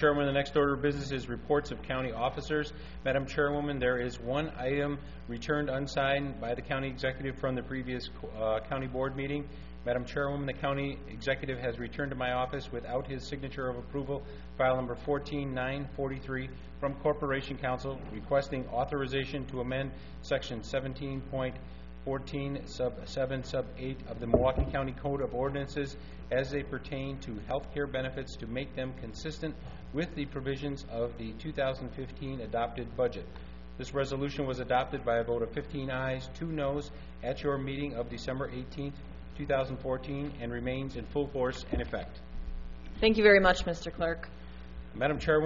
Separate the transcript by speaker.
Speaker 1: Chairwoman, the next order of business is reports of county officers. Madam Chairwoman, there is one item returned unsigned by the county executive from the previous county board meeting. Madam Chairwoman, the county executive has returned to my office without his signature of approval file number 14943 from Corporation Counsel requesting authorization to amend section 17.14 sub 7 sub 8 of the Milwaukee County Code of Ordinances as they pertain to health care benefits to make them consistent with the provisions of the 2015 adopted budget. This resolution was adopted by a vote of 15 ayes, 2 noes at your meeting of December 18th, 2014 and remains in full force and effect.
Speaker 2: Thank you very much, Mr. Clerk.
Speaker 1: Madam Chairwoman,